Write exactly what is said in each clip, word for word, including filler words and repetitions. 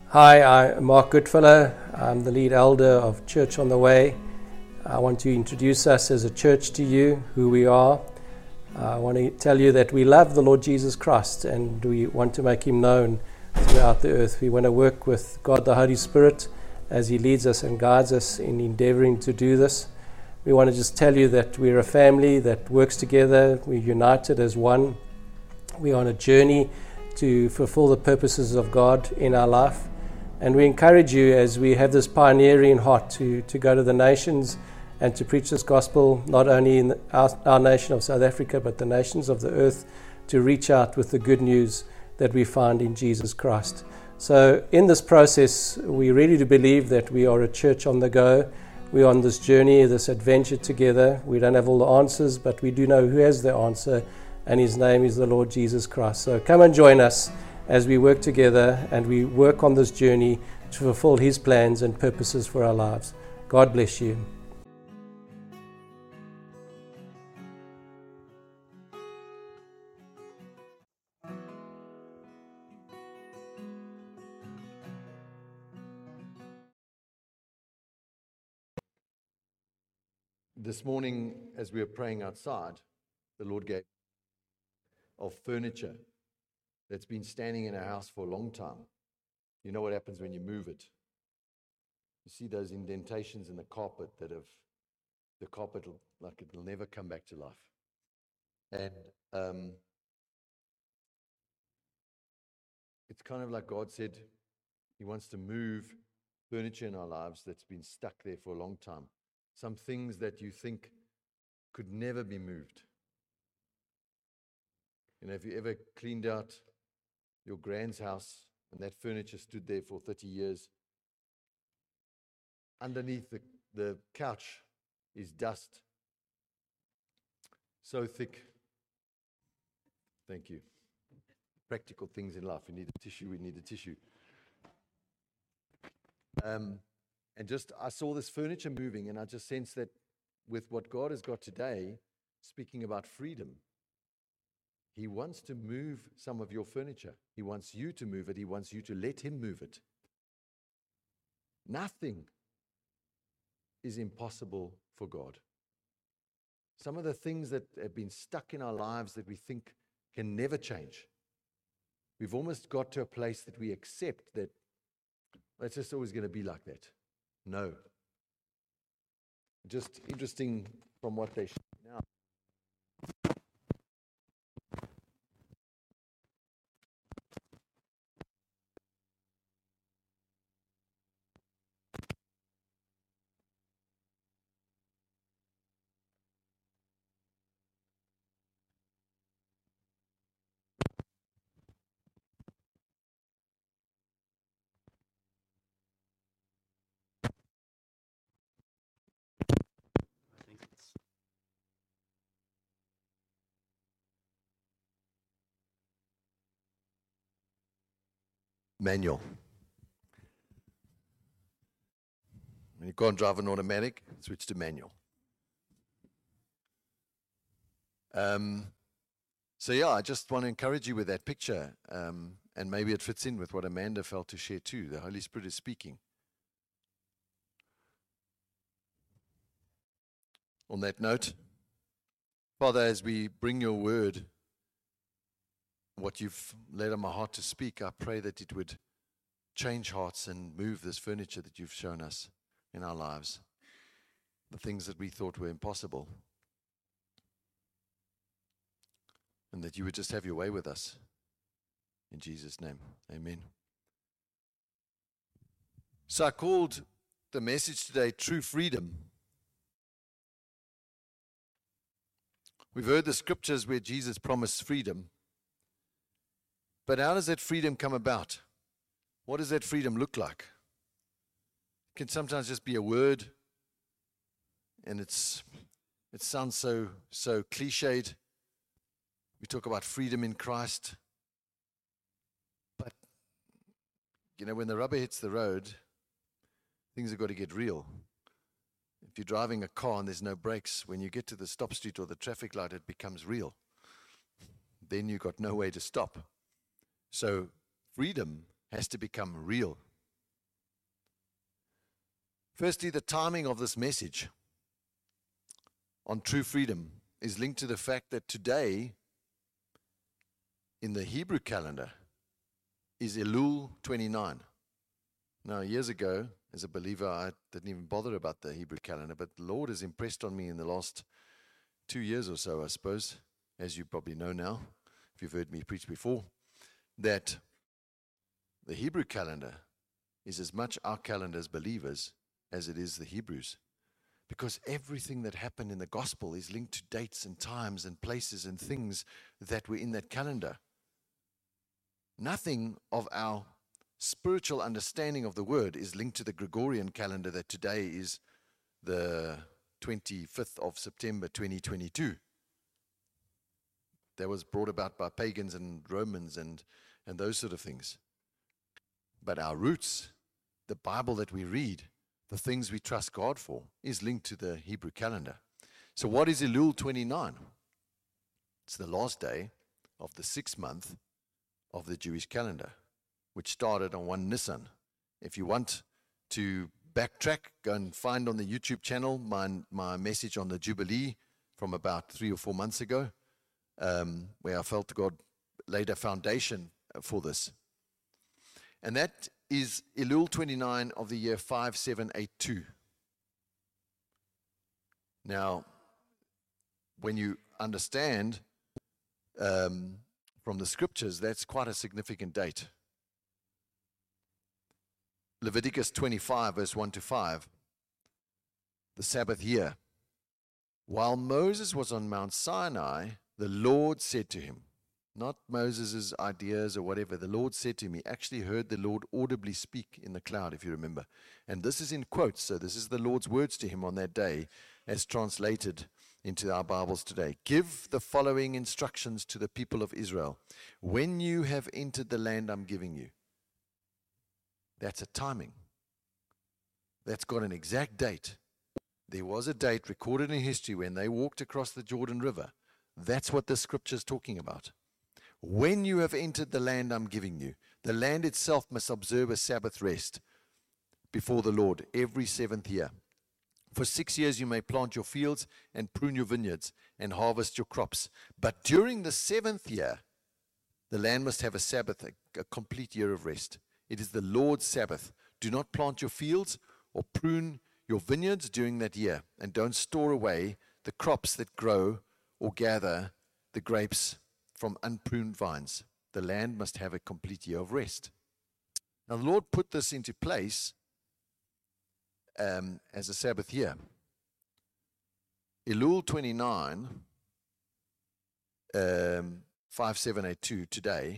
Hi, I'm Mark Goodfellow. I'm the lead elder of Church on the Way. I want to introduce us as a church to you, who we are. I want to tell you that we love the Lord Jesus Christ and we want to make him known throughout the earth. We want to work with God the Holy Spirit as he leads us and guides us in endeavoring to do this. We want to just tell you that we're a family that works together. We're united as one. We're on a journey to fulfill the purposes of God in our life. And we encourage you, as we have this pioneering heart, to, to go to the nations and to preach this gospel, not only in our, our nation of South Africa, but the nations of the earth, to reach out with the good news that we find in Jesus Christ. So in this process, we really do believe that we are a church on the go. We're on this journey, this adventure together. We don't have all the answers, but we do know who has the answer, and his name is the Lord Jesus Christ. So come and join us as we work together and we work on this journey to fulfill his plans and purposes for our lives. God bless you. This morning, as we were praying outside, the Lord gave of furniture that's been standing in our house for a long time. You know what happens when you move it? You see those indentations in the carpet that have, the carpet, will, like it'll never come back to life. And um, it's kind of like God said he wants to move furniture in our lives that's been stuck there for a long time. Some things that you think could never be moved. You know, have you ever cleaned out your grand's house and that furniture stood there for thirty years? Underneath the, the couch is dust so thick. Thank you. Practical things in life. We need a tissue, we need a tissue. Um, and just, I saw this furniture moving, and I just sensed that with what God has got today, speaking about freedom, he wants to move some of your furniture. He wants you to move it. He wants you to let him move it. Nothing is impossible for God. Some of the things that have been stuck in our lives that we think can never change, we've almost got to a place that we accept that it's just always going to be like that. No. Just interesting from what they show now. Manual. When you can't drive an automatic, switch to manual. Um, so yeah, I just want to encourage you with that picture, um, and maybe it fits in with what Amanda felt to share too. The Holy Spirit is speaking. On that note, Father, as we bring your word, what you've laid on my heart to speak, I pray that it would change hearts and move this furniture that you've shown us in our lives, the things that we thought were impossible, and that you would just have your way with us. In Jesus' name, amen. So I called the message today, True Freedom. We've heard the scriptures where Jesus promised freedom. But how does that freedom come about? What does that freedom look like? It can sometimes just be a word, and it's it sounds so so cliched. We talk about freedom in Christ. But, you know, when the rubber hits the road, things have got to get real. If you're driving a car and there's no brakes, when you get to the stop street or the traffic light, it becomes real. Then you've got no way to stop. So freedom has to become real Firstly, the timing of this message on true freedom is linked to the fact that today, in the Hebrew calendar, is Elul twenty-nine. Now, years ago, as a believer, I didn't even bother about the Hebrew calendar, but the Lord has impressed on me in the last two years or so, I suppose, as you probably know now, if you've heard me preach before, that the Hebrew calendar is as much our calendar as believers as it is the Hebrews. Because everything that happened in the gospel is linked to dates and times and places and things that were in that calendar. Nothing of our spiritual understanding of the word is linked to the Gregorian calendar that today is the twenty-fifth of September twenty twenty-two. That was brought about by pagans and Romans and, and those sort of things. But our roots, the Bible that we read, the things we trust God for, is linked to the Hebrew calendar. So what is Elul twenty-nine? It's the last day of the sixth month of the Jewish calendar, which started on one Nisan. If you want to backtrack, go and find on the YouTube channel my, my message on the Jubilee from about three or four months ago, um, where I felt God laid a foundation for this. And that is Elul twenty-nine of the year five seven eight two. Now, when you understand um, from the scriptures, that's quite a significant date. Leviticus twenty-five, verse one to five, the Sabbath year. While Moses was on Mount Sinai, the Lord said to him, not Moses' ideas or whatever, the Lord said to him, he actually heard the Lord audibly speak in the cloud, if you remember. And this is in quotes, so this is the Lord's words to him on that day, as translated into our Bibles today. Give the following instructions to the people of Israel. When you have entered the land I'm giving you. That's a timing. That's got an exact date. There was a date recorded in history when they walked across the Jordan River. That's what the scripture is talking about. When you have entered the land I'm giving you, the land itself must observe a Sabbath rest before the Lord every seventh year. For six years you may plant your fields and prune your vineyards and harvest your crops. But during the seventh year, the land must have a Sabbath, a, a complete year of rest. It is the Lord's Sabbath. Do not plant your fields or prune your vineyards during that year, and don't store away the crops that grow or gather the grapes from unpruned vines. The land must have a complete year of rest. Now the Lord put this into place um, as a Sabbath year. Elul twenty-nine, um, five seven eight two today,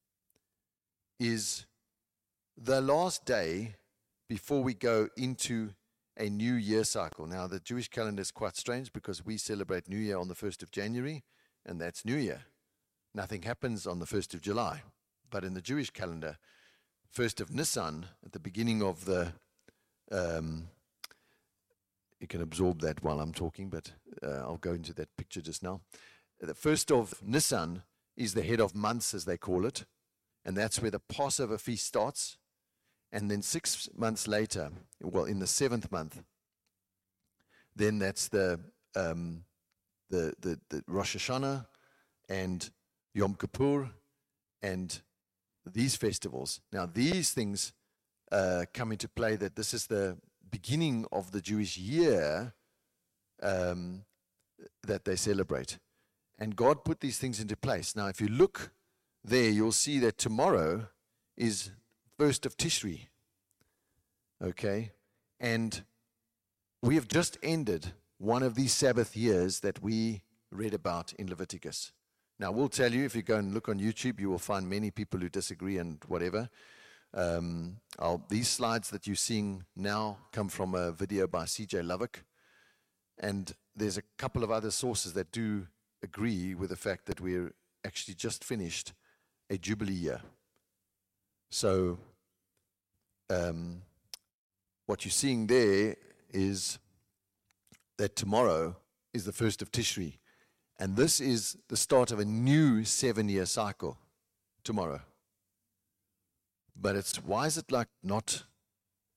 is the last day before we go into a new year cycle. Now the Jewish calendar is quite strange because we celebrate New Year on the first of January, and that's New Year. Nothing happens on the first of July. But in the Jewish calendar, first of Nisan, at the beginning of the, um, you can absorb that while I'm talking, but uh, I'll go into that picture just now. The first of Nisan is the head of months, as they call it, and that's where the Passover feast starts. And then six months later, well, in the seventh month, then that's the um, the, the the Rosh Hashanah and Yom Kippur and these festivals. Now, these things uh, come into play that this is the beginning of the Jewish year um, that they celebrate. And God put these things into place. Now, if you look there, you'll see that tomorrow is first of Tishri. Okay? And we have just ended one of these Sabbath years that we read about in Leviticus. Now, we'll tell you, if you go and look on YouTube, you will find many people who disagree and whatever. Um, I'll, these slides that you're seeing now come from a video by C J Lovick. And there's a couple of other sources that do agree with the fact that we're actually just finished a Jubilee year. So, um, what you're seeing there is that tomorrow is the first of Tishri. And this is the start of a new seven-year cycle tomorrow. But it's why is it like not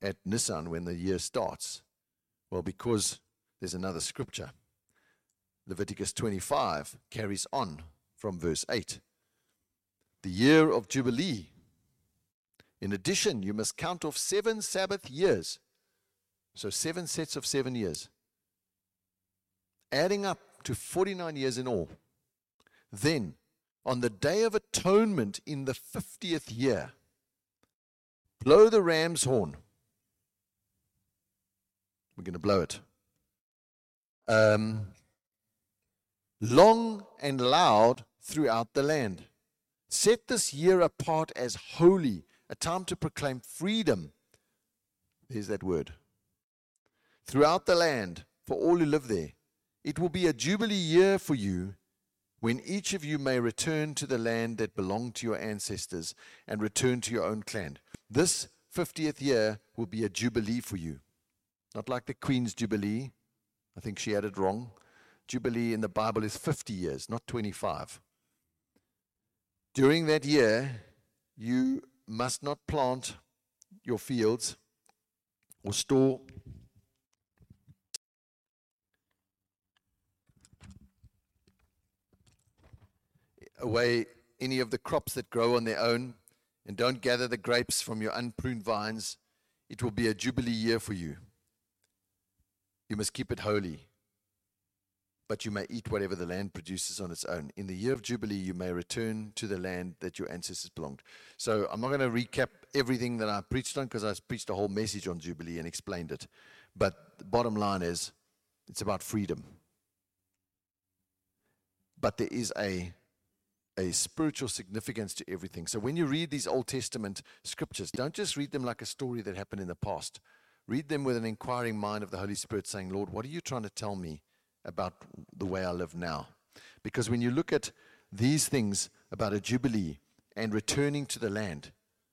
at Nisan when the year starts? Well, because there's another scripture. Leviticus twenty-five carries on from verse eight. The year of Jubilee. In addition, you must count off seven Sabbath years. So seven sets of seven years. Adding up to forty-nine years in all. Then, on the Day of Atonement in the fiftieth year, blow the ram's horn. We're going to blow it. Um, long and loud throughout the land. Set this year apart as holy, a time to proclaim freedom. There's that word. Throughout the land, for all who live there. It will be a jubilee year for you, when each of you may return to the land that belonged to your ancestors and return to your own clan. This fiftieth year will be a jubilee for you. Not like the Queen's Jubilee. I think she had it wrong. Jubilee in the Bible is fifty years, not twenty-five. During that year, you must not plant your fields or store away any of the crops that grow on their own, and don't gather the grapes from your unpruned vines. It will be a jubilee year for you. You must keep it holy, but you may eat whatever the land produces on its own. In the year of Jubilee, you may return to the land that your ancestors belonged. So I'm not going to recap everything that I preached on, because I preached a whole message on Jubilee and explained it. But the bottom line is, it's about freedom. But there is a, a spiritual significance to everything. So when you read these Old Testament scriptures, don't just read them like a story that happened in the past. Read them with an inquiring mind of the Holy Spirit, saying, Lord, what are you trying to tell me about the way I live now? Because when you look at these things about a jubilee and returning to the land,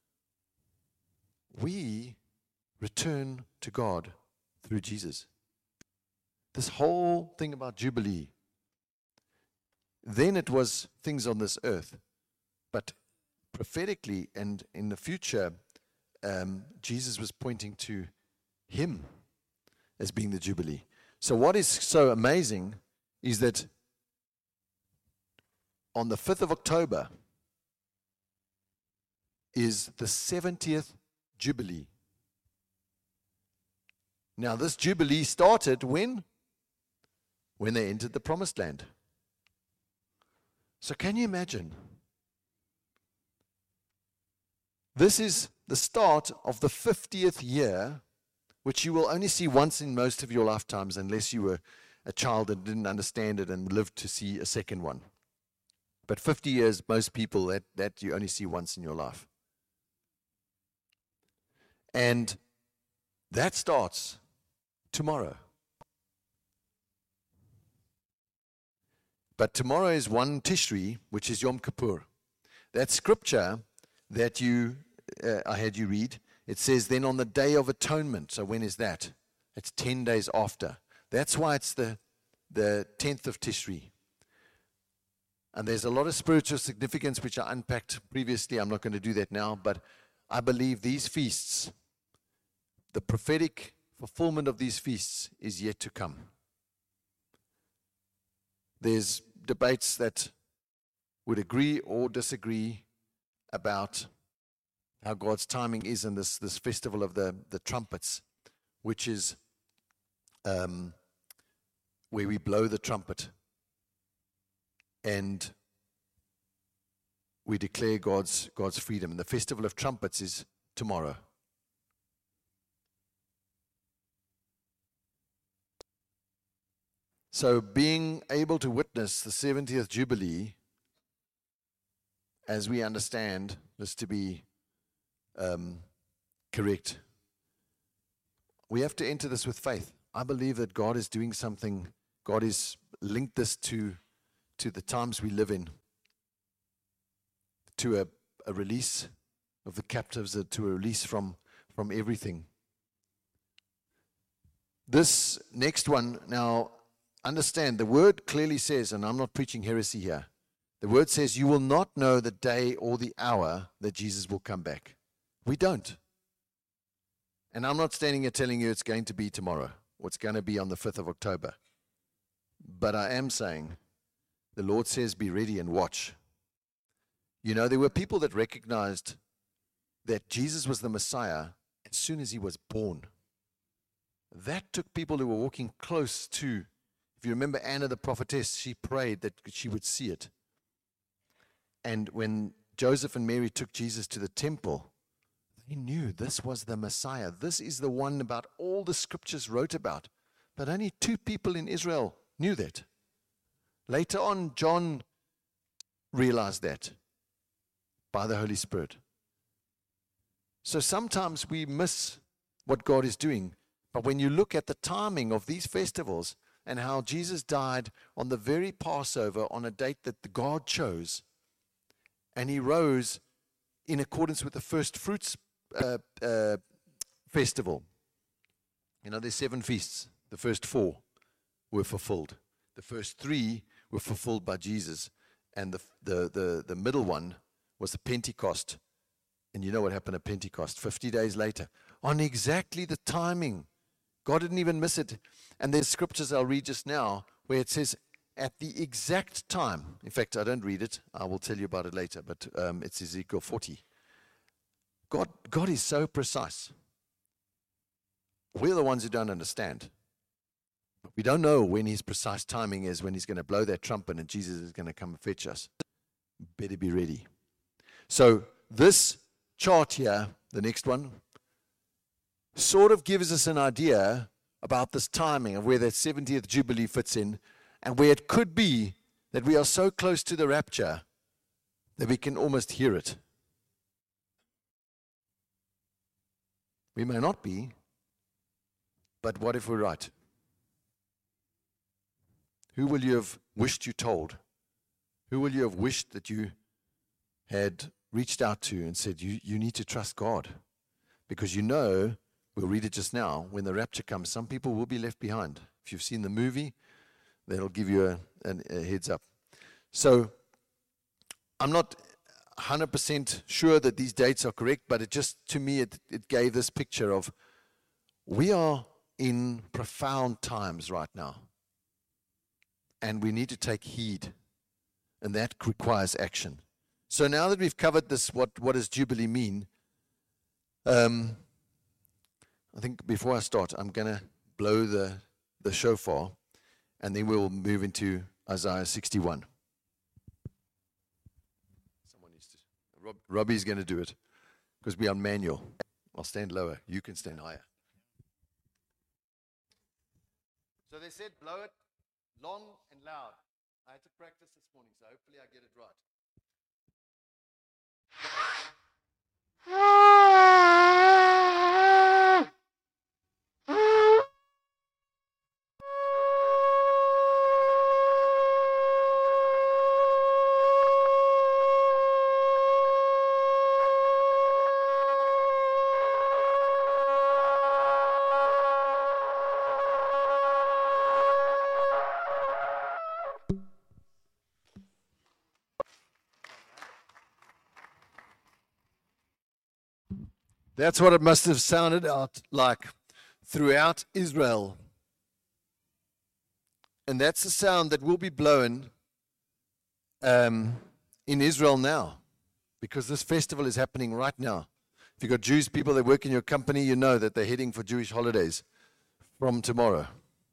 we return to God through Jesus. This whole thing about jubilee, then it was things on this earth, but prophetically and in the future, um, Jesus was pointing to him as being the jubilee. So what is so amazing is that on the fifth of October is the seventieth Jubilee. Now this Jubilee started when? When they entered the Promised Land. So can you imagine? This is the start of the fiftieth year, which you will only see once in most of your lifetimes, unless you were a child and didn't understand it and lived to see a second one. But fifty years, most people, that, that you only see once in your life. And that starts tomorrow. But tomorrow is one Tishri, which is Yom Kippur. That scripture that you uh, I had you read, it says, then on the Day of Atonement. So when is that? It's ten days after. That's why it's the, the tenth of Tishri. And there's a lot of spiritual significance which I unpacked previously. I'm not going to do that now, but I believe these feasts, the prophetic fulfillment of these feasts is yet to come. There's debates that would agree or disagree about how God's timing is in this, this festival of the, the trumpets, which is um, where we blow the trumpet and we declare God's, God's freedom. And the festival of trumpets is tomorrow. So being able to witness the seventieth Jubilee, as we understand this to be um, correct, we have to enter this with faith. I believe that God is doing something. God has linked this to, to the times we live in, to a, a release of the captives, to a release from, from everything. This next one, now, understand, the word clearly says, and I'm not preaching heresy here, the word says you will not know the day or the hour that Jesus will come back. We don't. And I'm not standing here telling you it's going to be tomorrow or it's going to be on the fifth of October. But I am saying, the Lord says, be ready and watch. You know, there were people that recognized that Jesus was the Messiah as soon as he was born. That took people who were walking close to, if you remember Anna the prophetess, she prayed that she would see it. And when Joseph and Mary took Jesus to the temple, they knew this was the Messiah. This is the one about all the scriptures wrote about. But only two people in Israel knew that. Later on, John realized that by the Holy Spirit. So sometimes we miss what God is doing. But when you look at the timing of these festivals and how Jesus died on the very Passover on a date that God chose, and he rose in accordance with the first fruits uh, uh, festival. You know, there's seven feasts. The first four were fulfilled. The first three were fulfilled by Jesus. And the, the, the, the middle one was the Pentecost. And you know what happened at Pentecost? fifty days later. On exactly the timing. God didn't even miss it. And there's scriptures I'll read just now where it says, at the exact time, in fact, I don't read it. I will tell you about it later, but um, it's Ezekiel forty. God, God is so precise. We're the ones who don't understand. We don't know when his precise timing is, when he's going to blow that trumpet and Jesus is going to come and fetch us. Better be ready. So this chart here, the next one, sort of gives us an idea about this timing of where that seventieth Jubilee fits in, and where it could be that we are so close to the rapture that we can almost hear it. We may not be, but what if we're right? Who will you have wished you told? Who will you have wished that you had reached out to and said, you, you need to trust God? Because you know, we'll read it just now, when the rapture comes, some people will be left behind. If you've seen the movie, that'll give you a, a, a heads up. So I'm not one hundred percent sure that these dates are correct, but it just, to me, it, it gave this picture of we are in profound times right now. And we need to take heed. And that requires action. So now that we've covered this, what, what does Jubilee mean? Um, I think before I start, I'm going to blow the, the shofar. And then we'll move into Isaiah sixty-one. Someone needs to. Rob, Robbie's going to do it because we're on manual. I'll stand lower. You can stand higher. So they said, blow it long and loud. I had to practice this morning, so hopefully I get it right. That's what it must have sounded out like throughout Israel. And that's the sound that will be blown um, in Israel now, because this festival is happening right now. If you've got Jewish people that work in your company, you know that they're heading for Jewish holidays from tomorrow.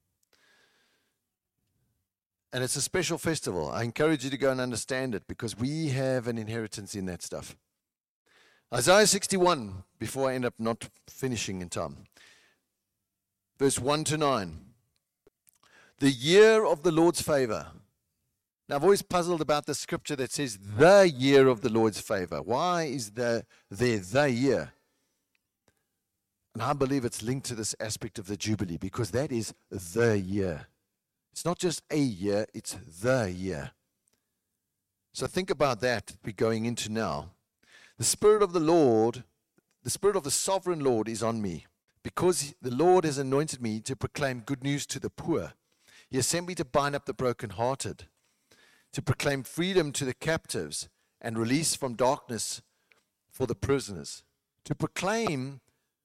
And it's a special festival. I encourage you to go and understand it, because we have an inheritance in that stuff. Isaiah sixty-one, before I end up not finishing in time. Verse one to nine. The year of the Lord's favor. Now, I've always puzzled about the scripture that says the year of the Lord's favor. Why is there there the year? And I believe it's linked to this aspect of the Jubilee, because that is the year. It's not just a year, it's the year. So think about that we're going into now. The Spirit of the Lord, the Spirit of the Sovereign Lord is on me, because the Lord has anointed me to proclaim good news to the poor. He has sent me to bind up the brokenhearted, to proclaim freedom to the captives and release from darkness for the prisoners, to proclaim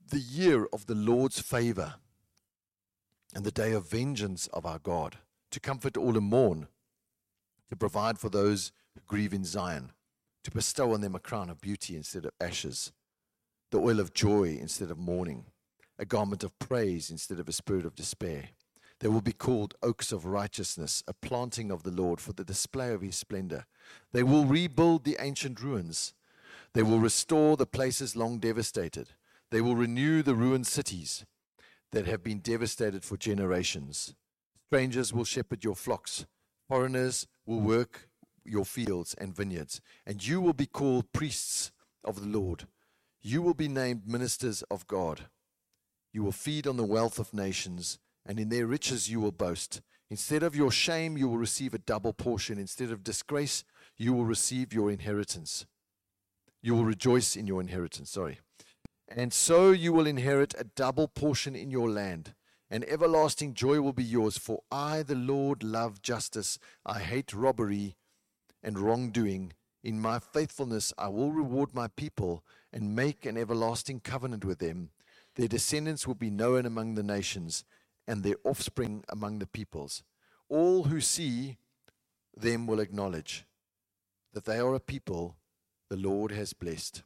the year of the Lord's favor and the day of vengeance of our God, to comfort all who mourn, to provide for those who grieve in Zion, to bestow on them a crown of beauty instead of ashes, the oil of joy instead of mourning, a garment of praise instead of a spirit of despair. They will be called oaks of righteousness, a planting of the Lord for the display of his splendor. They will rebuild the ancient ruins. They will restore the places long devastated. They will renew the ruined cities that have been devastated for generations. Strangers will shepherd your flocks. Foreigners will work your fields and vineyards. And you will be called priests of the Lord. You will be named ministers of God. You will feed on the wealth of nations, and in their riches you will boast. Instead of your shame, you will receive a double portion. Instead of disgrace, you will receive your inheritance. You will rejoice in your inheritance, sorry. And so you will inherit a double portion in your land, and everlasting joy will be yours. For I, the Lord, love justice. I hate robbery and wrongdoing. In my faithfulness I will reward my people and make an everlasting covenant with them. Their descendants will be known among the nations, and their offspring among the peoples. All who see them will acknowledge that they are a people the Lord has blessed.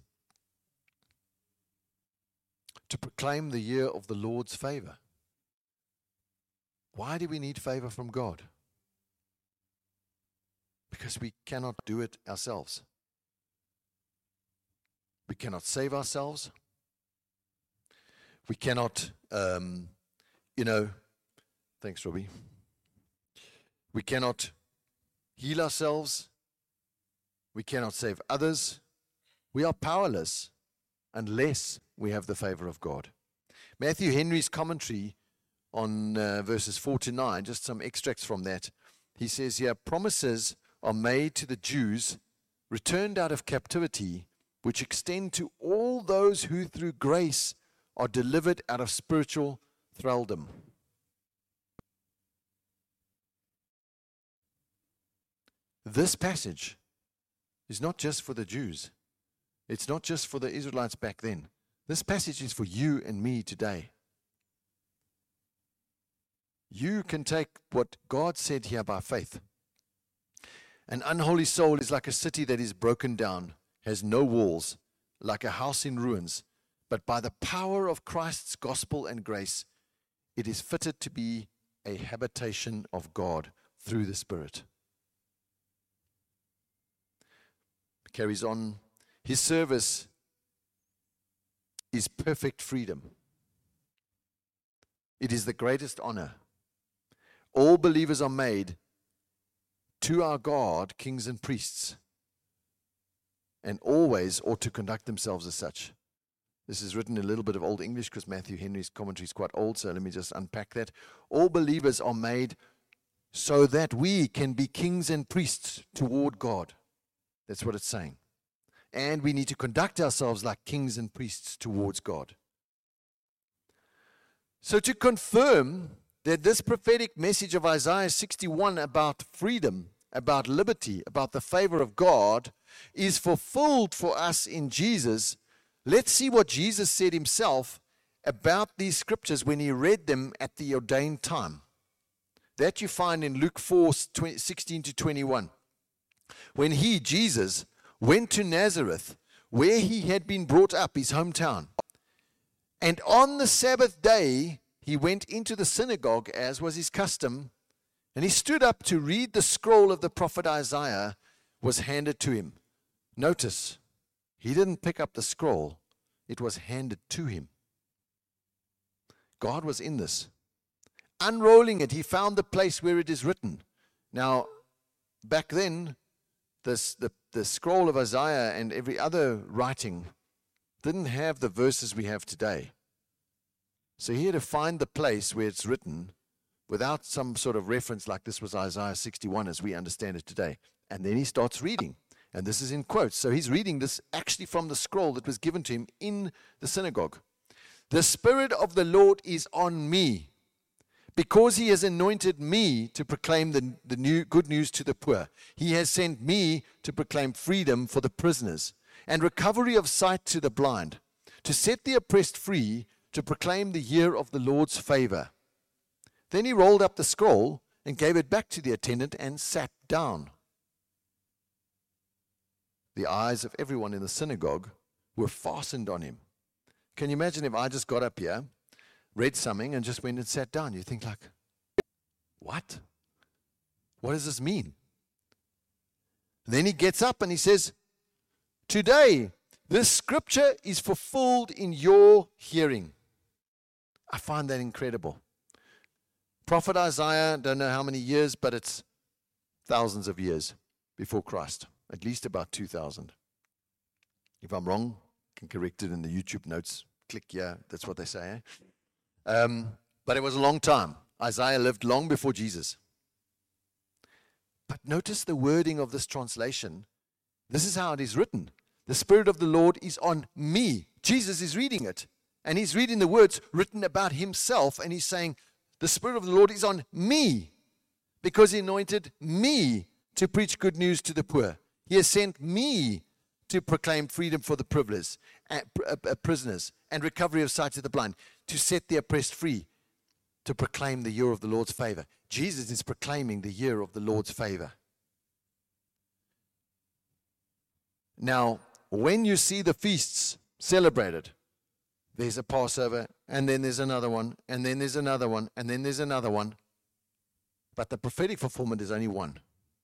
To proclaim the year of the Lord's favor. Why do we need favor from God? Because we cannot do it ourselves. We cannot save ourselves. We cannot, um, you know, thanks, Robbie. We cannot heal ourselves. We cannot save others. We are powerless unless we have the favor of God. Matthew Henry's commentary on uh, verses four to nine, just some extracts from that. He says here, promises are made to the Jews returned out of captivity, which extend to all those who through grace are delivered out of spiritual thraldom. This passage is not just for the Jews. It's not just for the Israelites back then. This passage is for you and me today. You can take what God said here by faith. An unholy soul is like a city that is broken down, has no walls, like a house in ruins. But by the power of Christ's gospel and grace, it is fitted to be a habitation of God through the Spirit. Carries on. His service is perfect freedom. It is the greatest honor. All believers are made to our God, kings and priests, and always ought to conduct themselves as such. This is written in a little bit of Old English because Matthew Henry's commentary is quite old, so let me just unpack that. All believers are made so that we can be kings and priests toward God. That's what it's saying. And we need to conduct ourselves like kings and priests towards God. So to confirm that this prophetic message of Isaiah sixty-one about freedom, about liberty, about the favor of God is fulfilled for us in Jesus, let's see what Jesus said himself about these scriptures when he read them at the ordained time. That you find in Luke four, sixteen to twenty-one. When he, Jesus, went to Nazareth, where he had been brought up, his hometown, and on the Sabbath day he went into the synagogue, as was his custom, and he stood up to read the scroll of the prophet Isaiah was handed to him. Notice, he didn't pick up the scroll. It was handed to him. God was in this. Unrolling it, he found the place where it is written. Now, back then, this, the, the scroll of Isaiah and every other writing didn't have the verses we have today. So he had to find the place where it's written without some sort of reference like this was Isaiah sixty-one as we understand it today. And then he starts reading. And this is in quotes. So he's reading this actually from the scroll that was given to him in the synagogue. The Spirit of the Lord is on me, because he has anointed me to proclaim the, the new good news to the poor. He has sent me to proclaim freedom for the prisoners and recovery of sight to the blind, to set the oppressed free, to proclaim the year of the Lord's favor. Then he rolled up the scroll and gave it back to the attendant and sat down. The eyes of everyone in the synagogue were fastened on him. Can you imagine if I just got up here, read something, and just went and sat down? You think like, what? What does this mean? Then he gets up and he says, today, this scripture is fulfilled in your hearing. I find that incredible. Prophet Isaiah, don't know how many years, but it's thousands of years before Christ. At least about two thousand. If I'm wrong, I can correct it in the YouTube notes. Click, yeah, that's what they say. Eh? Um, but it was a long time. Isaiah lived long before Jesus. But notice the wording of this translation. This is how it is written. The Spirit of the Lord is on me. Jesus is reading it. And he's reading the words written about himself. And he's saying, the Spirit of the Lord is on me. Because he anointed me to preach good news to the poor. He has sent me to proclaim freedom for the privileged, uh, uh, prisoners and recovery of sight to the blind, to set the oppressed free, to proclaim the year of the Lord's favor. Jesus is proclaiming the year of the Lord's favor. Now, when you see the feasts celebrated, there's a Passover, and then there's another one, and then there's another one, and then there's another one. But the prophetic fulfillment is only one.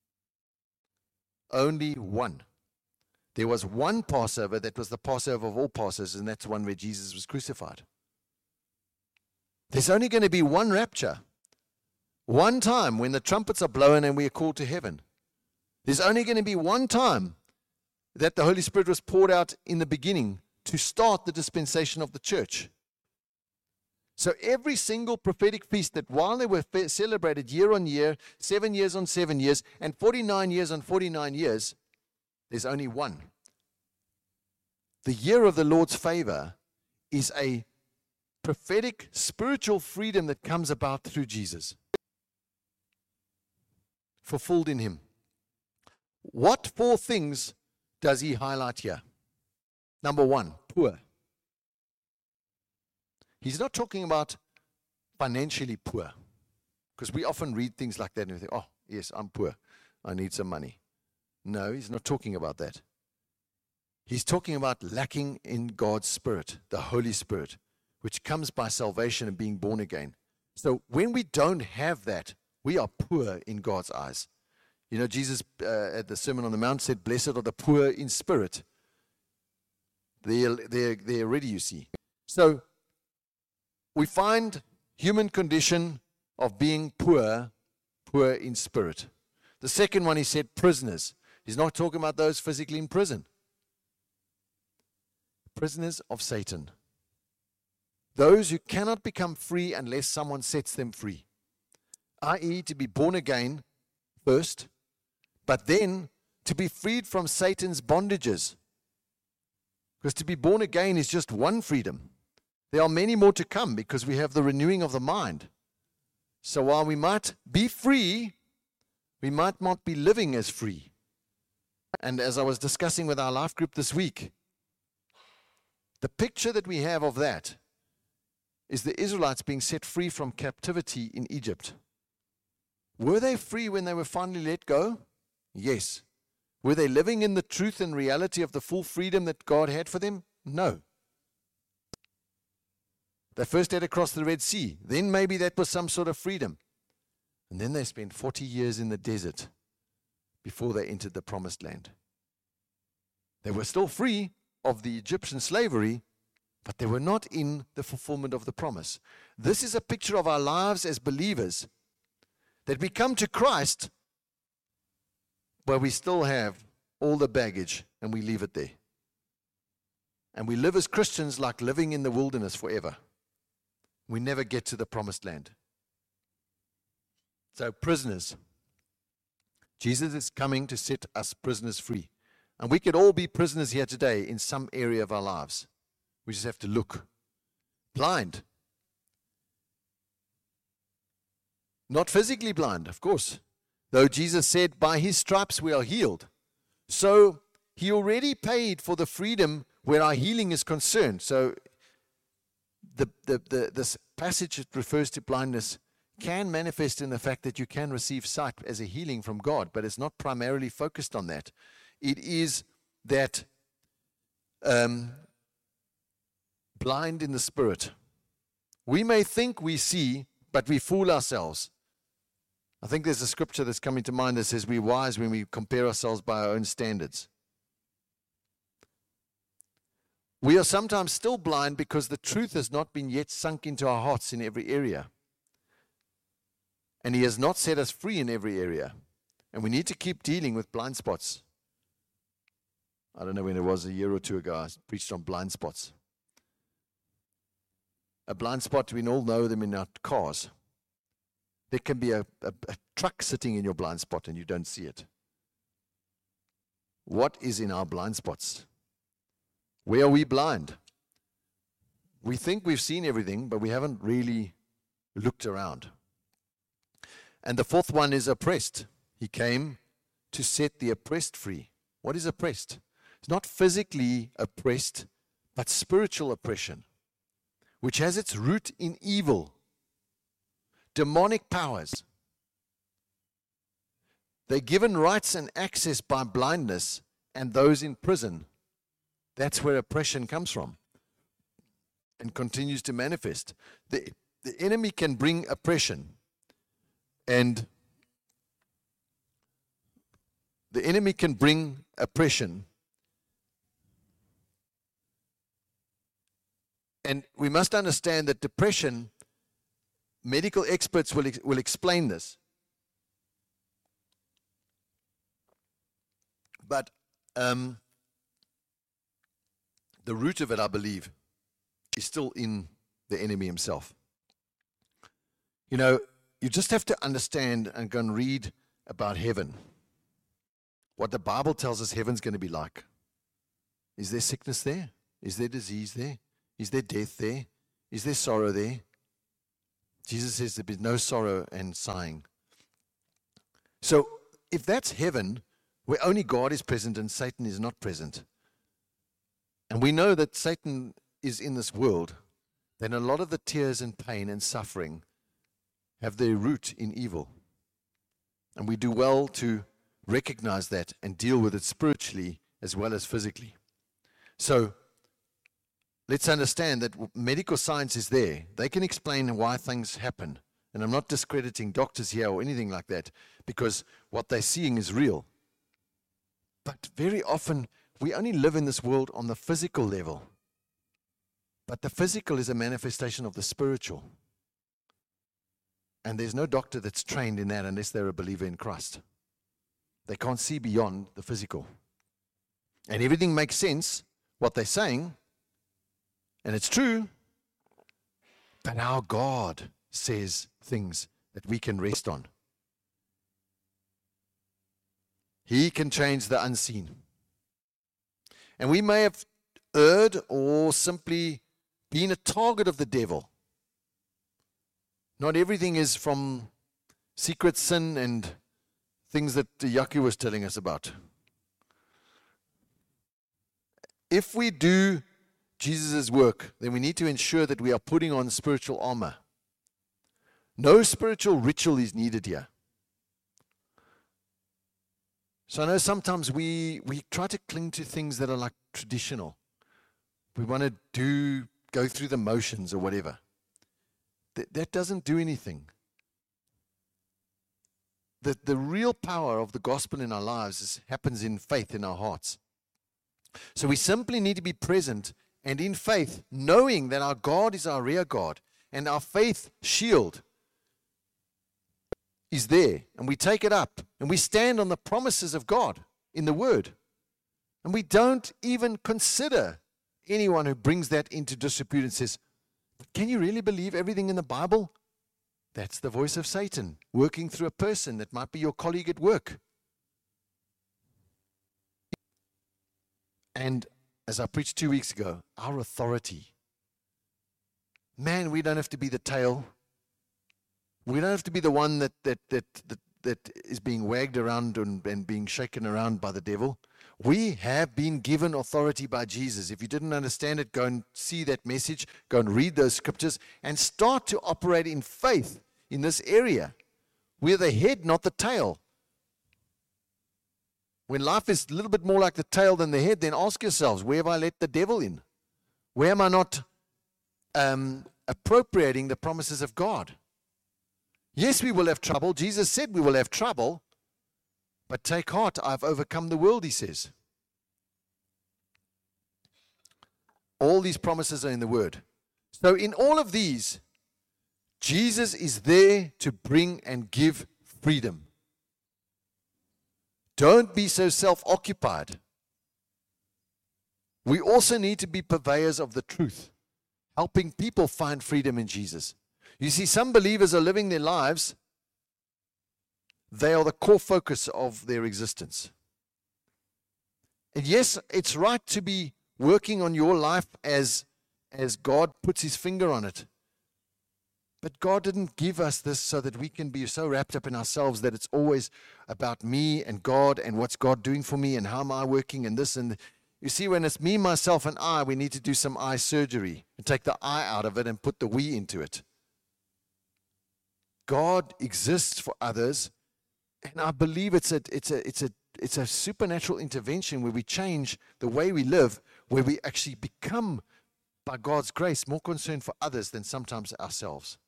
Only one. There was one Passover that was the Passover of all Passovers, and that's the one where Jesus was crucified. There's only going to be one rapture. One time when the trumpets are blown and we are called to heaven. There's only going to be one time that the Holy Spirit was poured out in the beginning to start the dispensation of the church. So every single prophetic feast that while they were fe- celebrated year on year, seven years on seven years, and forty-nine years on forty-nine years, there's only one. The year of the Lord's favor is a prophetic spiritual freedom that comes about through Jesus. Fulfilled in him. What four things does he highlight here? Number one, poor. He's not talking about financially poor, because we often read things like that and we think, oh, yes, I'm poor. I need some money. No, he's not talking about that. He's talking about lacking in God's Spirit, the Holy Spirit, which comes by salvation and being born again. So when we don't have that, we are poor in God's eyes. You know, Jesus uh, at the Sermon on the Mount said, blessed are the poor in spirit. They're, they're, they're already, you see. So we find human condition of being poor, poor in spirit. The second one, he said, prisoners. He's not talking about those physically in prison. Prisoners of Satan. Those who cannot become free unless someone sets them free. that is to be born again first, but then to be freed from Satan's bondages. Because to be born again is just one freedom. There are many more to come because we have the renewing of the mind. So while we might be free, we might not be living as free. And as I was discussing with our life group this week, the picture that we have of that is the Israelites being set free from captivity in Egypt. Were they free when they were finally let go? Yes. Were they living in the truth and reality of the full freedom that God had for them? No. They first had to cross the Red Sea. Then maybe that was some sort of freedom. And then they spent forty years in the desert before they entered the promised land. They were still free of the Egyptian slavery, but they were not in the fulfillment of the promise. This is a picture of our lives as believers, that we come to Christ, but we still have all the baggage and we leave it there. And we live as Christians like living in the wilderness forever. We never get to the promised land. So prisoners. Jesus is coming to set us prisoners free. And we could all be prisoners here today in some area of our lives. We just have to look. Blind. Not physically blind, of course. Though Jesus said, by his stripes we are healed. So he already paid for the freedom where our healing is concerned. So the, the, the, this passage that refers to blindness can manifest in the fact that you can receive sight as a healing from God, but it's not primarily focused on that. It is that um, blind in the spirit. We may think we see, but we fool ourselves. I think there's a scripture that's coming to mind that says we're wise when we compare ourselves by our own standards. We are sometimes still blind because the truth has not been yet sunk into our hearts in every area. And He has not set us free in every area. And we need to keep dealing with blind spots. I don't know when it was, a year or two ago, I preached on blind spots. A blind spot, we all know them in our cars. There can be a, a, a truck sitting in your blind spot and you don't see it. What is in our blind spots? Where are we blind? We think we've seen everything, but we haven't really looked around. And the fourth one is oppressed. He came to set the oppressed free. What is oppressed? It's not physically oppressed, but spiritual oppression, which has its root in evil, demonic powers. They're given rights and access by blindness and those in prison. That's where oppression comes from and continues to manifest. The, the enemy can bring oppression, and the enemy can bring oppression. And we must understand that depression, medical experts will, will explain this. But um, the root of it, I believe, is still in the enemy himself. You know, you just have to understand and go and read about heaven. What the Bible tells us heaven's going to be like. Is there sickness there? Is there disease there? Is there death there? Is there sorrow there? Jesus says there be no sorrow and sighing. So if that's heaven, where only God is present and Satan is not present, and we know that Satan is in this world, then a lot of the tears and pain and suffering have their root in evil. And we do well to recognize that and deal with it spiritually as well as physically. So let's understand that medical science is there. They can explain why things happen. And I'm not discrediting doctors here or anything like that, because what they're seeing is real. But very often, we only live in this world on the physical level. But the physical is a manifestation of the spiritual. And there's no doctor that's trained in that unless they're a believer in Christ. They can't see beyond the physical. And everything makes sense, what they're saying, and it's true, but our God says things that we can rest on. He can change the unseen. And we may have erred or simply been a target of the devil. Not everything is from secret sin and things that Yaku was telling us about. If we do Jesus' work, then we need to ensure that we are putting on spiritual armor. No spiritual ritual is needed here. So I know sometimes we, we try to cling to things that are like traditional. We want to do, go through the motions or whatever. That, that doesn't do anything. The, the real power of the gospel in our lives is, happens in faith in our hearts. So we simply need to be present and in faith, knowing that our God is our rear guard and our faith shield is there. And we take it up and we stand on the promises of God in the Word. And we don't even consider anyone who brings that into disrepute and says, can you really believe everything in the Bible? That's the voice of Satan working through a person that might be your colleague at work. And as I preached two weeks ago, our authority. Man, we don't have to be the tail. We don't have to be the one that that that that, that is being wagged around and, and being shaken around by the devil. We have been given authority by Jesus. If you didn't understand it, go and see that message, go and read those scriptures, and start to operate in faith in this area. We're the head, not the tail. When life is a little bit more like the tail than the head, then ask yourselves, where have I let the devil in? Where am I not um, appropriating the promises of God? Yes, we will have trouble. Jesus said we will have trouble. But take heart, I've overcome the world, he says. All these promises are in the Word. So in all of these, Jesus is there to bring and give freedom. Don't be so self-occupied. We also need to be purveyors of the truth, helping people find freedom in Jesus. You see, some believers are living their lives. They are the core focus of their existence. And yes, it's right to be working on your life as, as God puts his finger on it. But God didn't give us this so that we can be so wrapped up in ourselves that it's always about me and God and what's God doing for me and how am I working and this and you see, when it's me, myself, and I, we need to do some eye surgery and take the I out of it and put the we into it. God exists for others, and I believe it's a it's a it's a it's a supernatural intervention where we change the way we live, where we actually become, by God's grace, more concerned for others than sometimes ourselves.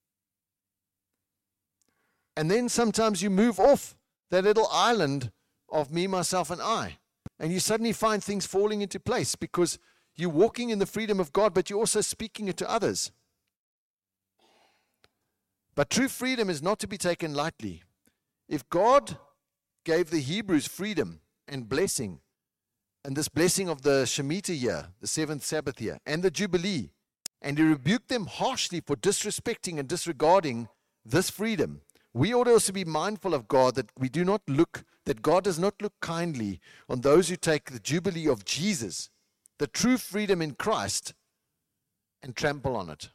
And then sometimes you move off that little island of me, myself, and I. And you suddenly find things falling into place because you're walking in the freedom of God, but you're also speaking it to others. But true freedom is not to be taken lightly. If God gave the Hebrews freedom and blessing, and this blessing of the Shemitah year, the seventh Sabbath year, and the Jubilee, and he rebuked them harshly for disrespecting and disregarding this freedom, we ought also be mindful of God that we do not look, that God does not look kindly on those who take the Jubilee of Jesus, the true freedom in Christ, and trample on it.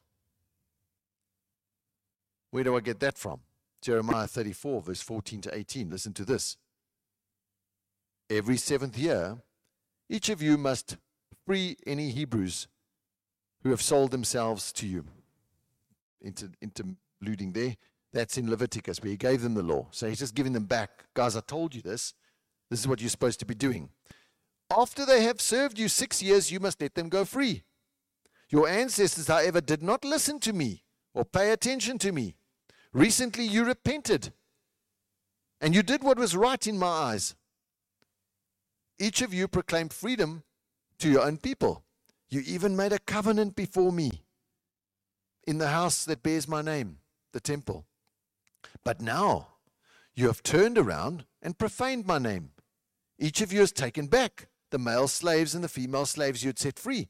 Where do I get that from? Jeremiah thirty-four, verse fourteen to eighteen. Listen to this. Every seventh year, each of you must free any Hebrews who have sold themselves to you. Inter, interluding there. That's in Leviticus, where he gave them the law. So he's just giving them back. Guys, I told you this. This is what you're supposed to be doing. After they have served you six years, you must let them go free. Your ancestors, however, did not listen to me or pay attention to me. Recently you repented, and you did what was right in my eyes. Each of you proclaimed freedom to your own people. You even made a covenant before me in the house that bears my name, the temple. But now you have turned around and profaned my name. Each of you has taken back the male slaves and the female slaves you had set free,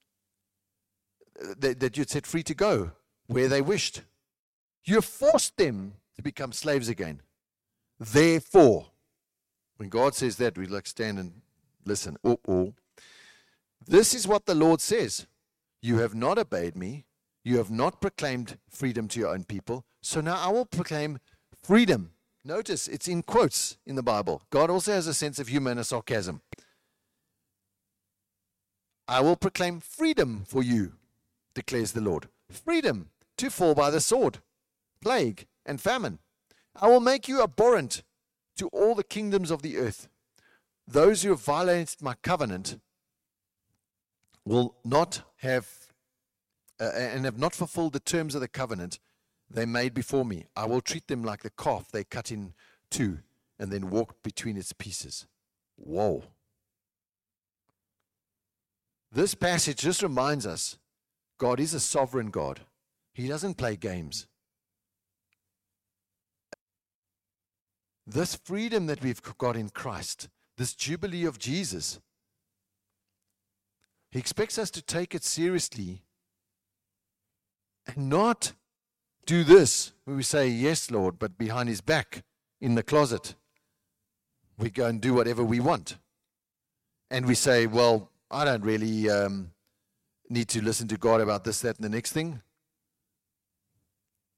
that, that you had set free to go where they wished. You have forced them to become slaves again. Therefore, when God says that, we like stand and listen. Oh, oh. This is what the Lord says. You have not obeyed me. You have not proclaimed freedom to your own people. So now I will proclaim freedom. Notice it's in quotes in the Bible. God also has a sense of humor and a sarcasm. I will proclaim freedom for you, declares the Lord. Freedom to fall by the sword, plague, and famine. I will make you abhorrent to all the kingdoms of the earth. Those who have violated my covenant will not have uh, and have not fulfilled the terms of the covenant they made before me. I will treat them like the calf they cut in two and then walked between its pieces. Whoa. This passage just reminds us God is a sovereign God. He doesn't play games. This freedom that we've got in Christ, this jubilee of Jesus, he expects us to take it seriously and not do this where we say, yes, Lord, but behind his back in the closet, we go and do whatever we want. And we say, well, I don't really um, need to listen to God about this, that, and the next thing.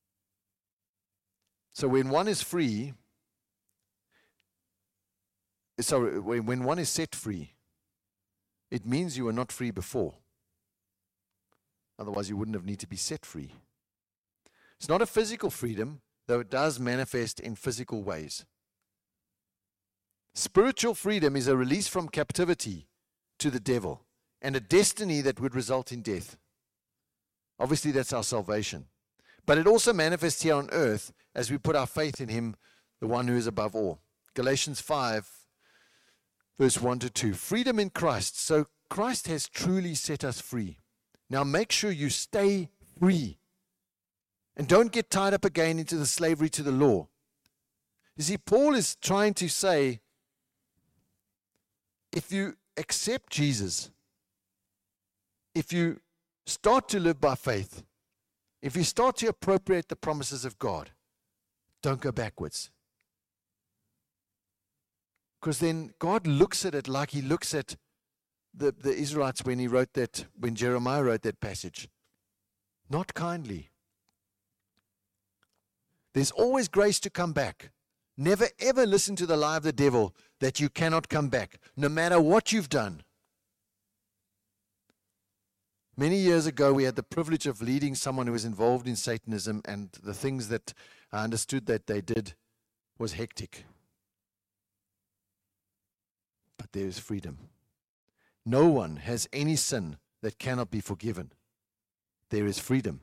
So when one is free, sorry, when when one is set free, it means you were not free before. Otherwise, you wouldn't have need to be set free. It's not a physical freedom, though it does manifest in physical ways. Spiritual freedom is a release from captivity to the devil and a destiny that would result in death. Obviously, that's our salvation. But it also manifests here on earth as we put our faith in him, the one who is above all. Galatians five, verse one to two. Freedom in Christ. So Christ has truly set us free. Now make sure you stay free. And don't get tied up again into the slavery to the law. You see, Paul is trying to say, if you accept Jesus, if you start to live by faith, if you start to appropriate the promises of God, don't go backwards. Because then God looks at it like he looks at the, the Israelites when he wrote that, when Jeremiah wrote that passage. Not kindly. There's always grace to come back. Never ever listen to the lie of the devil that you cannot come back, no matter what you've done. Many years ago, we had the privilege of leading someone who was involved in Satanism, and the things that I understood that they did was hectic. But there is freedom. No one has any sin that cannot be forgiven. There is freedom.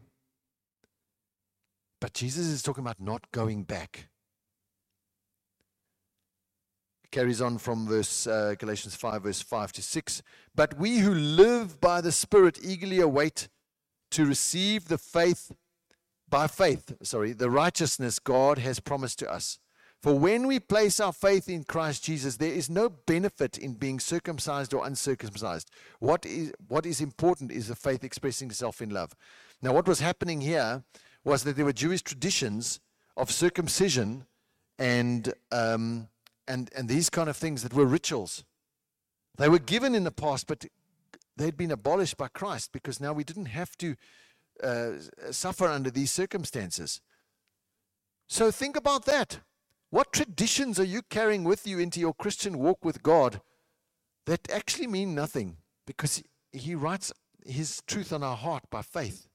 But Jesus is talking about not going back. Carries on from verse uh, Galatians five, verse five to six. But we who live by the Spirit eagerly await to receive the faith, by faith, sorry, the righteousness God has promised to us. For when we place our faith in Christ Jesus, there is no benefit in being circumcised or uncircumcised. What is, what is important is the faith expressing itself in love. Now, what was happening here was that there were Jewish traditions of circumcision and um, and and these kind of things that were rituals. They were given in the past, but they'd been abolished by Christ because now we didn't have to uh, suffer under these circumstances. So think about that. What traditions are you carrying with you into your Christian walk with God that actually mean nothing? Because he, he writes his truth on our heart by faith.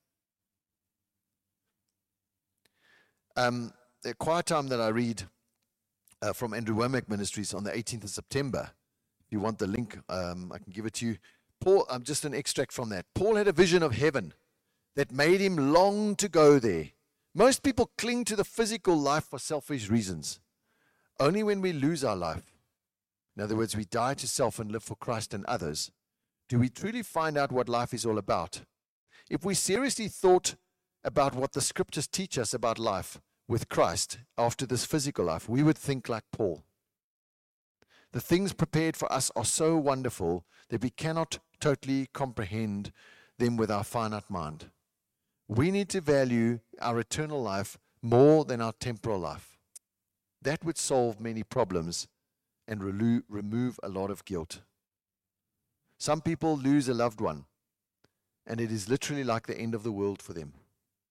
Um, a quiet time that I read uh, from Andrew Womack Ministries on the eighteenth of September. If you want the link, um, I can give it to you. Paul, um, just an extract from that. Paul had a vision of heaven that made him long to go there. Most people cling to the physical life for selfish reasons. Only when we lose our life, in other words, we die to self and live for Christ and others, do we truly find out what life is all about. If we seriously thought about what the scriptures teach us about life with Christ after this physical life, we would think like Paul. The things prepared for us are so wonderful that we cannot totally comprehend them with our finite mind. We need to value our eternal life more than our temporal life. That would solve many problems and relo- remove a lot of guilt. Some people lose a loved one, and it is literally like the end of the world for them.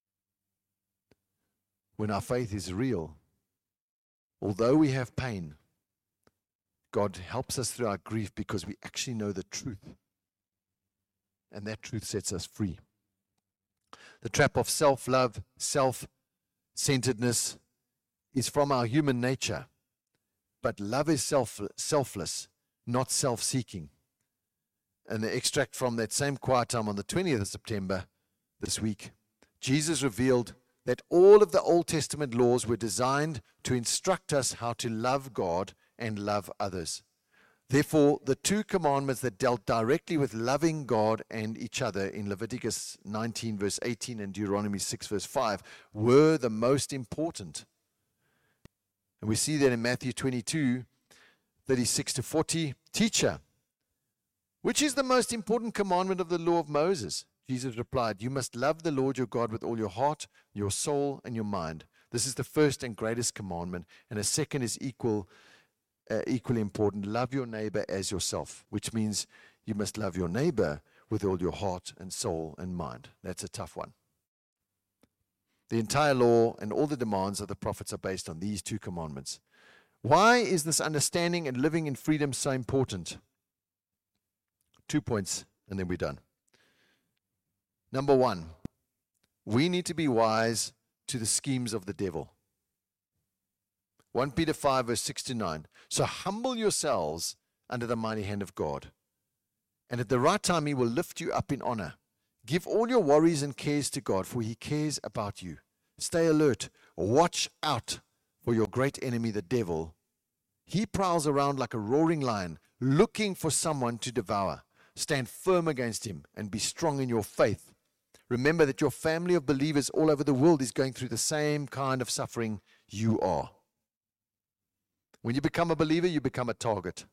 When our faith is real, although we have pain, God helps us through our grief because we actually know the truth. And that truth sets us free. The trap of self-love, self-centeredness is from our human nature. But love is self, selfless, not self-seeking. And the extract from that same quiet time on the twentieth of September this week, Jesus revealed that all of the Old Testament laws were designed to instruct us how to love God and love others. Therefore, the two commandments that dealt directly with loving God and each other in Leviticus nineteen, verse eighteen, and Deuteronomy six, verse five, were the most important. And we see that in Matthew twenty-two, thirty-six to forty. Teacher, which is the most important commandment of the law of Moses? Jesus replied, you must love the Lord your God with all your heart, your soul, and your mind. This is the first and greatest commandment, and a second is equal, uh, equally important. Love your neighbor as yourself, which means you must love your neighbor with all your heart and soul and mind. That's a tough one. The entire law and all the demands of the prophets are based on these two commandments. Why is this understanding and living in freedom so important? Two points, and then we're done. Number one, we need to be wise to the schemes of the devil. First Peter five, verse six to nine. So humble yourselves under the mighty hand of God, and at the right time he will lift you up in honor. Give all your worries and cares to God, for he cares about you. Stay alert. Watch out for your great enemy, the devil. He prowls around like a roaring lion, looking for someone to devour. Stand firm against him and be strong in your faith. Remember that your family of believers all over the world is going through the same kind of suffering you are. When you become a believer, you become a target.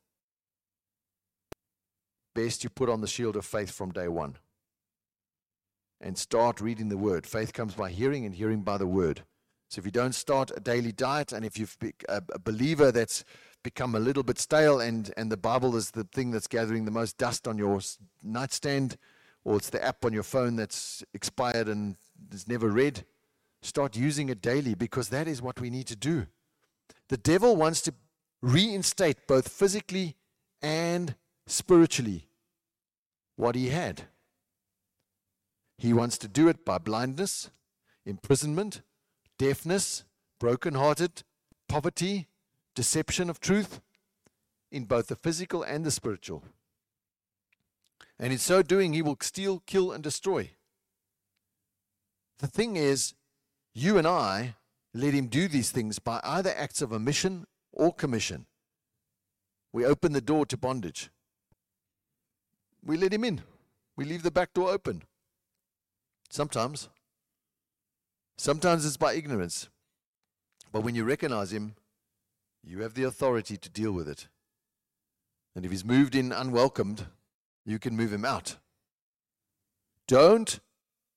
Best you put on the shield of faith from day one and start reading the word. Faith comes by hearing, and hearing by the word. So if you don't start a daily diet, and if you've been a, a believer that's become a little bit stale, and, and the Bible is the thing that's gathering the most dust on your nightstand, or it's the app on your phone that's expired and is never read, start using it daily, because that is what we need to do. The devil wants to reinstate both physically and spiritually what he had. He wants to do it by blindness, imprisonment, deafness, brokenhearted, poverty, deception of truth, in both the physical and the spiritual. And in so doing, he will steal, kill, and destroy. The thing is, you and I let him do these things by either acts of omission or commission. We open the door to bondage. We let him in. We leave the back door open. Sometimes. Sometimes it's by ignorance. But when you recognize him, you have the authority to deal with it. And if he's moved in unwelcomed, you can move him out. Don't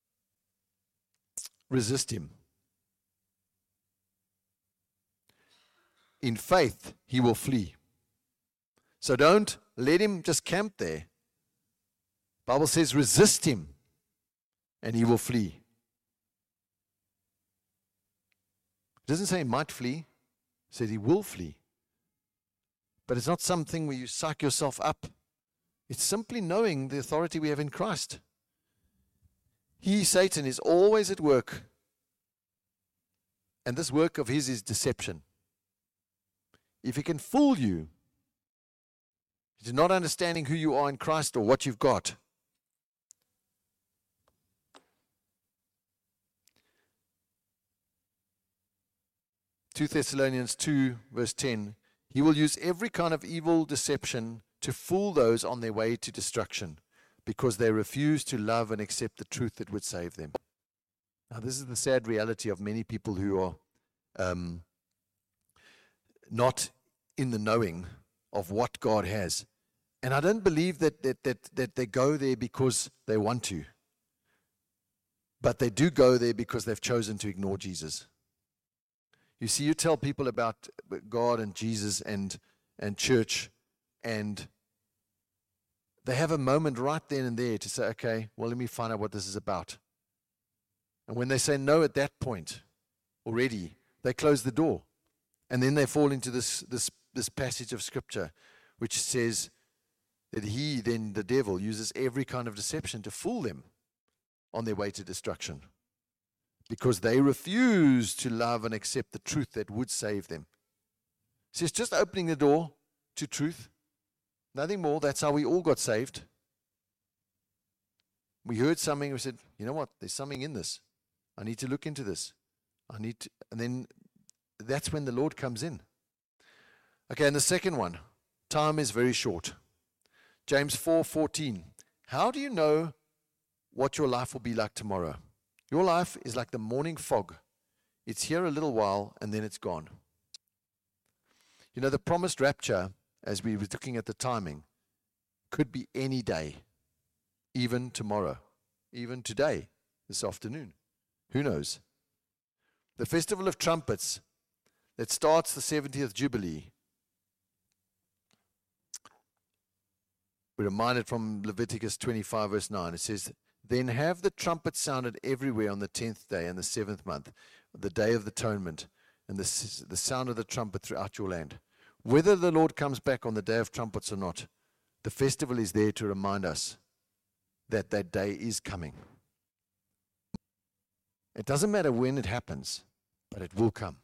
resist him. In faith, he will flee. So don't let him just camp there. The Bible says resist him, and he will flee. It doesn't say he might flee. It says he will flee. But it's not something where you psych yourself up. It's simply knowing the authority we have in Christ. He, Satan, is always at work. And this work of his is deception. If he can fool you into not understanding who you are in Christ or what you've got, Second Thessalonians two, verse ten, he will use every kind of evil deception to fool those on their way to destruction, because they refuse to love and accept the truth that would save them. Now, this is the sad reality of many people who are um, not in the knowing of what God has. And I don't believe that, that, that, that they go there because they want to. But they do go there because they've chosen to ignore Jesus. You see, you tell people about God and Jesus and, and church, and they have a moment right then and there to say, okay, well, let me find out what this is about. And when they say no at that point, already, they close the door. And then they fall into this, this, this passage of Scripture, which says that he, then the devil, uses every kind of deception to fool them on their way to destruction, because they refuse to love and accept the truth that would save them. So it's just opening the door to truth. Nothing more. That's how we all got saved. We heard something, we said, you know what, there's something in this. I need to look into this. I need to, and then that's when the Lord comes in. Okay, and the second one, time is very short. James four fourteen. How do you know what your life will be like tomorrow? Your life is like the morning fog. It's here a little while, and then it's gone. You know, the promised rapture, as we were looking at the timing, could be any day, even tomorrow, even today, this afternoon. Who knows? The Festival of Trumpets that starts the seventieth Jubilee, we're reminded from Leviticus twenty-five, verse nine. It says, then have the trumpet sounded everywhere on the tenth day and the seventh month, the day of the atonement. and the, s- the sound of the trumpet throughout your land. Whether the Lord comes back on the day of trumpets or not, the festival is there to remind us that that day is coming. It doesn't matter when it happens, but it will come.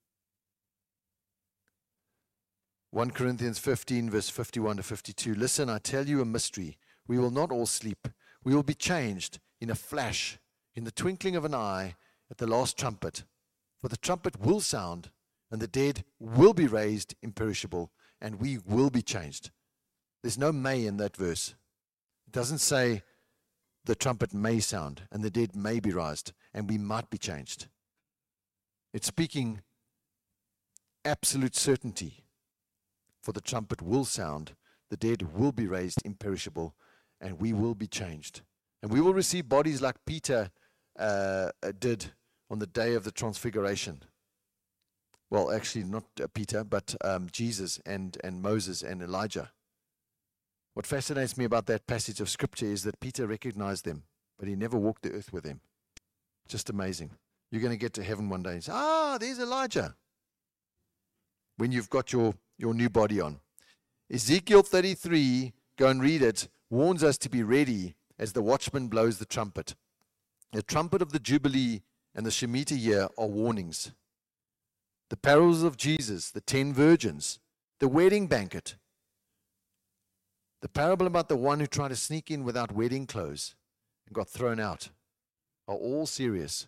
First Corinthians fifteen, verse fifty-one to fifty-two. Listen, I tell you a mystery. We will not all sleep. We will be changed in a flash, in the twinkling of an eye, at the last trumpet. For the trumpet will sound, and the dead will be raised imperishable, and we will be changed. There's no may in that verse. It doesn't say the trumpet may sound, and the dead may be raised, and we might be changed. It's speaking absolute certainty. For the trumpet will sound, the dead will be raised imperishable, and we will be changed. And we will receive bodies like Peter uh, did on the day of the transfiguration. Well, actually not uh, Peter, but um, Jesus and, and Moses and Elijah. What fascinates me about that passage of Scripture is that Peter recognized them, but he never walked the earth with them. Just amazing. You're going to get to heaven one day and say, ah, there's Elijah. When you've got your, your new body on. Ezekiel thirty-three, go and read it, warns us to be ready as the watchman blows the trumpet. The trumpet of the Jubilee and the Shemitah year are warnings. The parables of Jesus, the ten virgins, the wedding banquet, the parable about the one who tried to sneak in without wedding clothes and got thrown out, are all serious.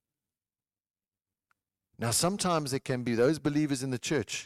Now, sometimes there can be those believers in the church.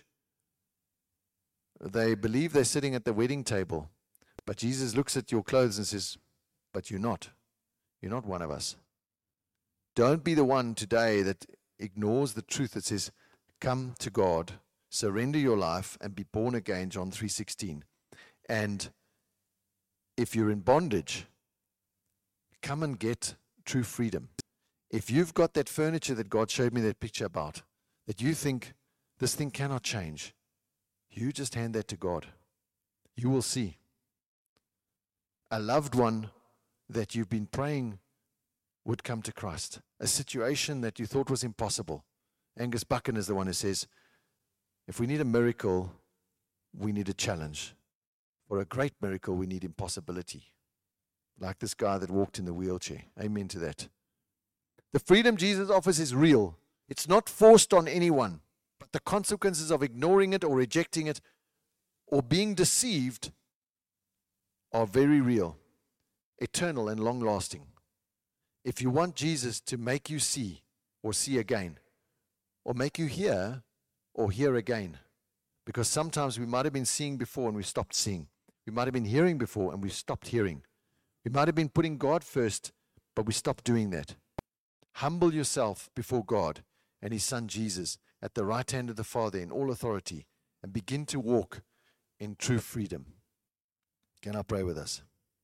They believe they're sitting at the wedding table, but Jesus looks at your clothes and says, but you're not. You're not one of us. Don't be the one today that ignores the truth that says, come to God, surrender your life, and be born again, John three sixteen. And if you're in bondage, come and get true freedom. If you've got that furniture that God showed me that picture about, that you think this thing cannot change, you just hand that to God. You will see. A loved one that you've been praying would come to Christ. A situation that you thought was impossible. Angus Buchan is the one who says, if we need a miracle, we need a challenge. For a great miracle, we need impossibility. Like this guy that walked in the wheelchair. Amen to that. The freedom Jesus offers is real. It's not forced on anyone. But the consequences of ignoring it or rejecting it or being deceived are very real, eternal and long-lasting. If you want Jesus to make you see or see again, or make you hear or hear again, because sometimes we might have been seeing before and we stopped seeing. We might have been hearing before and we stopped hearing. We might have been putting God first, but we stopped doing that. Humble yourself before God and His Son Jesus at the right hand of the Father in all authority, and begin to walk in true freedom. Can I pray with us?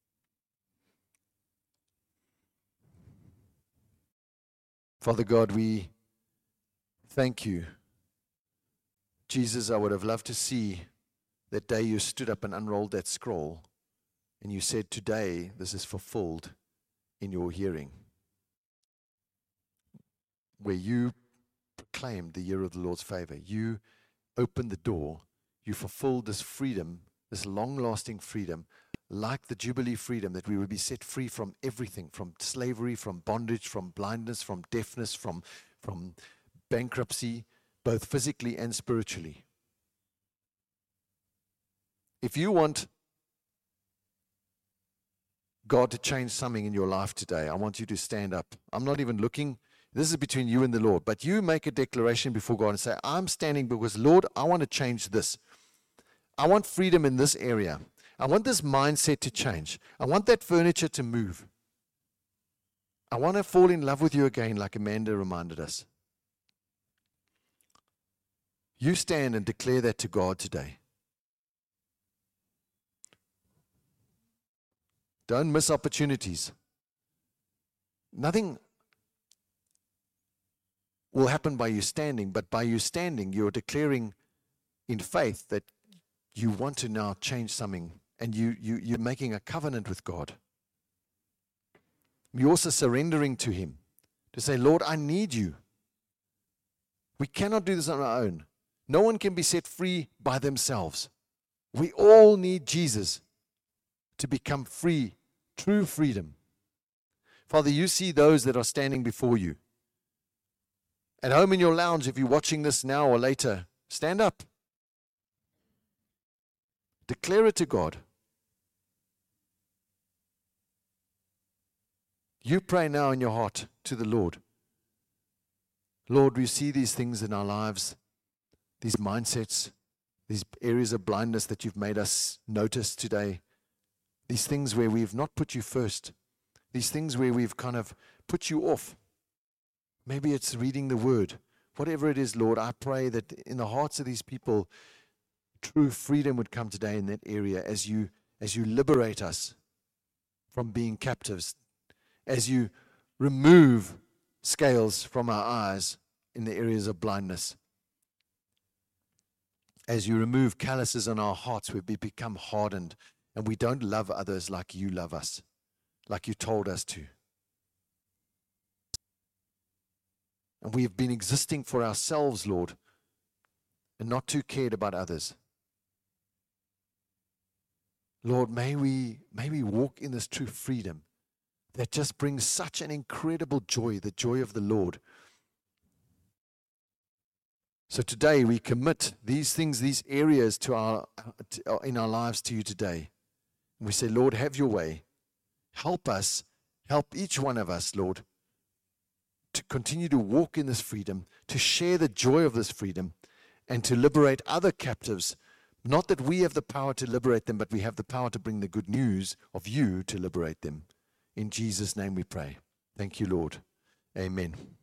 Father God, we thank you. Jesus, I would have loved to see that day you stood up and unrolled that scroll and you said, today this is fulfilled in your hearing. Where you proclaimed the year of the Lord's favor. You opened the door. You fulfilled this freedom, this long-lasting freedom, like the Jubilee freedom, that we would be set free from everything, from slavery, from bondage, from blindness, from deafness, from, from bankruptcy, both physically and spiritually. If you want God to change something in your life today, I want you to stand up. I'm not even looking. This is between you and the Lord. But you make a declaration before God and say, I'm standing because, Lord, I want to change this. I want freedom in this area. I want this mindset to change. I want that furniture to move. I want to fall in love with you again, like Amanda reminded us. You stand and declare that to God today. Don't miss opportunities. Nothing will happen by you standing, but by you standing, you're declaring in faith that you want to now change something, and you, you, you're making a covenant with God. You're also surrendering to Him to say, Lord, I need you. We cannot do this on our own. No one can be set free by themselves. We all need Jesus to become free, true freedom. Father, you see those that are standing before you. At home in your lounge, if you're watching this now or later, stand up. Declare it to God. You pray now in your heart to the Lord. Lord, we see these things in our lives, these mindsets, these areas of blindness that you've made us notice today, these things where we've not put you first, these things where we've kind of put you off. Maybe it's reading the word. Whatever it is, Lord, I pray that in the hearts of these people, true freedom would come today in that area as you, as you liberate us from being captives, as you remove scales from our eyes in the areas of blindness, as you remove calluses on our hearts where we become hardened and we don't love others like you love us, like you told us to. And we have been existing for ourselves, Lord, and not too cared about others. Lord, may we, may we walk in this true freedom that just brings such an incredible joy, the joy of the Lord. So today we commit these things, these areas to our, to, in our lives to you today. And we say, Lord, have your way. Help us, help each one of us, Lord, to continue to walk in this freedom, to share the joy of this freedom, and to liberate other captives. Not that we have the power to liberate them, but we have the power to bring the good news of you to liberate them. In Jesus' name we pray. Thank you, Lord. Amen.